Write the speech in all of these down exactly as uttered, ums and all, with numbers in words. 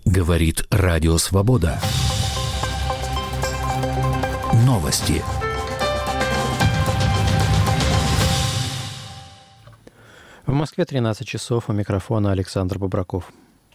Говорит Радио Свобода. Новости. В Москве тринадцать часов. У микрофона Александр Бобраков.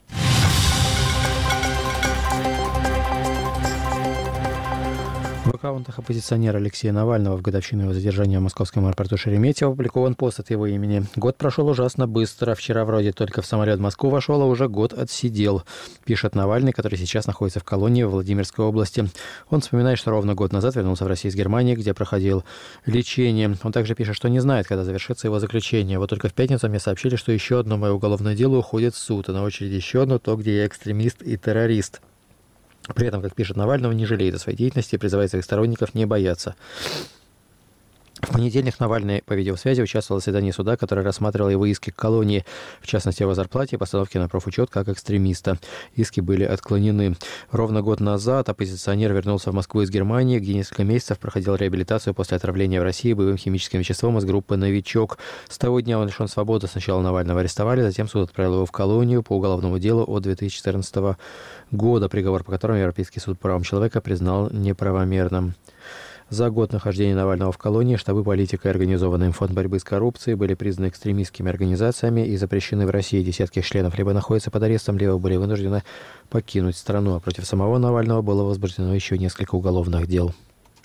В аккаунтах оппозиционера Алексея Навального в годовщину его задержания в московском аэропорту Шереметьево опубликован пост от его имени. «Год прошел ужасно быстро. Вчера вроде только в самолет в Москву вошел, а уже год отсидел», пишет Навальный, который сейчас находится в колонии в Владимирской области. Он вспоминает, что ровно год назад вернулся в Россию из Германии, где проходил лечение. Он также пишет, что не знает, когда завершится его заключение. Вот только в пятницу мне сообщили, что еще одно мое уголовное дело уходит в суд, а на очереди еще одно, то, где я экстремист и террорист. При этом, как пишет Навальный, он не жалеет о своей деятельности и призывает своих сторонников не бояться. В понедельник Навальный по видеосвязи участвовал в заседании суда, который рассматривал его иски к колонии, в частности, его зарплате и постановке на профучет как экстремиста. Иски были отклонены. Ровно год назад оппозиционер вернулся в Москву из Германии, где несколько месяцев проходил реабилитацию после отравления в России боевым химическим веществом из группы «Новичок». С того дня он лишен свободы. Сначала Навального арестовали, затем суд отправил его в колонию по уголовному делу от две тысячи четырнадцатого года, приговор по которому Европейский суд по правам человека признал неправомерным. За год нахождения Навального в колонии штабы политика и организованный им фонд борьбы с коррупцией были признаны экстремистскими организациями и запрещены в России. Десятки их членов либо находятся под арестом, либо были вынуждены покинуть страну. А против самого Навального было возбуждено еще несколько уголовных дел.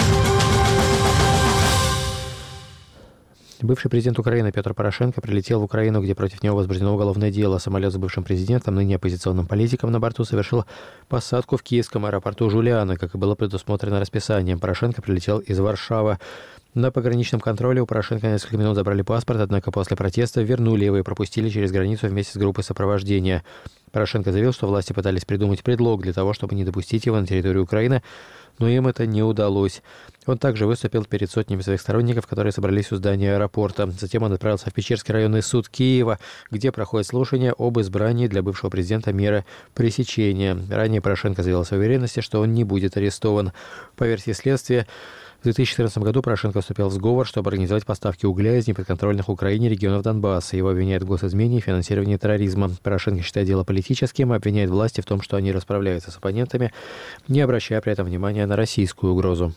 Бывший президент Украины Петр Порошенко прилетел в Украину, где против него возбуждено уголовное дело. Самолет с бывшим президентом, ныне оппозиционным политиком на борту, совершил посадку в киевском аэропорту Жуляна, как и было предусмотрено расписанием. Порошенко прилетел из Варшавы. На пограничном контроле у Порошенко несколько минут забрали паспорт, однако после протеста вернули его и пропустили через границу вместе с группой сопровождения. Порошенко заявил, что власти пытались придумать предлог для того, чтобы не допустить его на территорию Украины, но им это не удалось. Он также выступил перед сотнями своих сторонников, которые собрались у здания аэропорта. Затем он отправился в Печерский районный суд Киева, где проходит слушание об избрании для бывшего президента меры пресечения. Ранее Порошенко заявил о своей уверенности, что он не будет арестован. По версии следствия, в две тысячи четырнадцатом году Порошенко вступил в сговор, чтобы организовать поставки угля из неподконтрольных Украине регионов Донбасса. Его обвиняют в госизмене и финансировании терроризма. Порошенко считает дело политическим и обвиняет власти в том, что они расправляются с оппонентами, не обращая при этом внимания на российскую угрозу.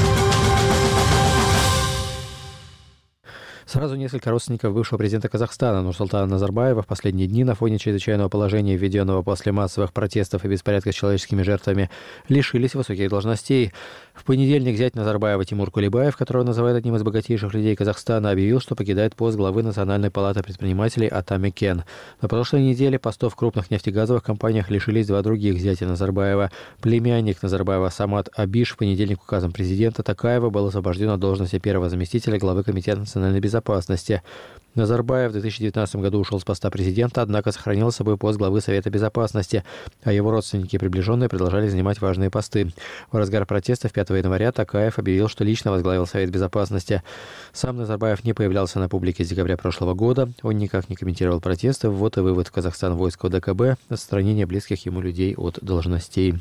Сразу несколько родственников бывшего президента Казахстана Нурсултана Назарбаева в последние дни на фоне чрезвычайного положения, введенного после массовых протестов и беспорядков с человеческими жертвами, лишились высоких должностей. В понедельник зять Назарбаева Тимур Кулебаев, которого называют одним из богатейших людей Казахстана, объявил, что покидает пост главы Национальной палаты предпринимателей Атамекен Кен. На прошлой неделе постов в крупных нефтегазовых компаниях лишились два других зятя Назарбаева. Племянник Назарбаева Самат Абиш в понедельник указом президента Токаева был освобожден от должности первого заместителя главы Комитета национальной безопасности. Назарбаев в две тысячи девятнадцатом году ушел с поста президента, однако сохранил с собой пост главы Совета безопасности, а его родственники и приближенные продолжали занимать важные посты. В разгар протестов пятого января Токаев объявил, что лично возглавил Совет безопасности. Сам Назарбаев не появлялся на публике с декабря прошлого года, он никак не комментировал протесты, ввод и вывод в Казахстан войск ОДКБ, отстранение близких ему людей от должностей.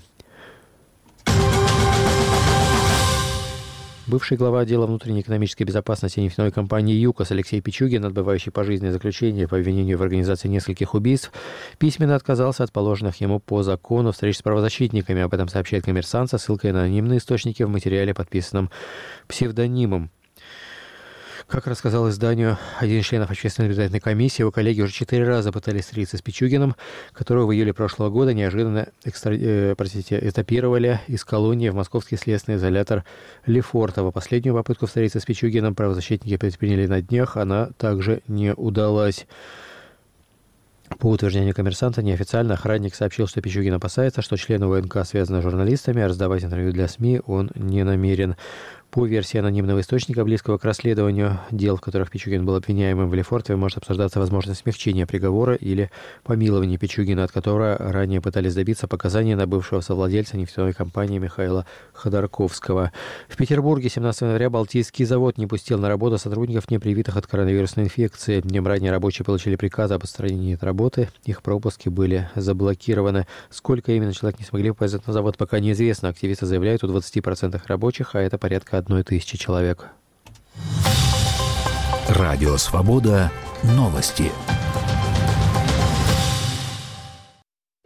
Бывший глава отдела внутренней экономической безопасности нефтяной компании «ЮКОС» Алексей Пичугин, отбывающий пожизненное заключение по обвинению в организации нескольких убийств, письменно отказался от положенных ему по закону встреч с правозащитниками. Об этом сообщает «Коммерсант» со ссылкой на анонимные источники в материале, подписанном псевдонимом. Как рассказал изданию один из членов общественной наблюдательной комиссии, его коллеги уже четыре раза пытались встретиться с Пичугиным, которого в июле прошлого года неожиданно экстра... э, простите, этапировали из колонии в московский следственный изолятор Лефортово. Последнюю попытку встретиться с Пичугиным правозащитники предприняли на днях, она также не удалась. По утверждению «Коммерсанта», неофициально охранник сообщил, что Пичугин опасается, что члены УНК связаны с журналистами, а раздавать интервью для СМИ он не намерен. По версии анонимного источника, близкого к расследованию дел, в которых Пичугин был обвиняемым в Лефортове, может обсуждаться возможность смягчения приговора или помилования Пичугина, от которого ранее пытались добиться показания на бывшего совладельца нефтяной компании Михаила Ходорковского. В Петербурге семнадцатого января Балтийский завод не пустил на работу сотрудников, не привитых от коронавирусной инфекции. Днем ранее рабочие получили приказы об отстранении от работы, их пропуски были заблокированы. Сколько именно человек не смогли попасть на завод, пока неизвестно. Активисты заявляют о двадцати процентах рабочих, а это порядка одной тысячи человек. Радио Свобода. Новости.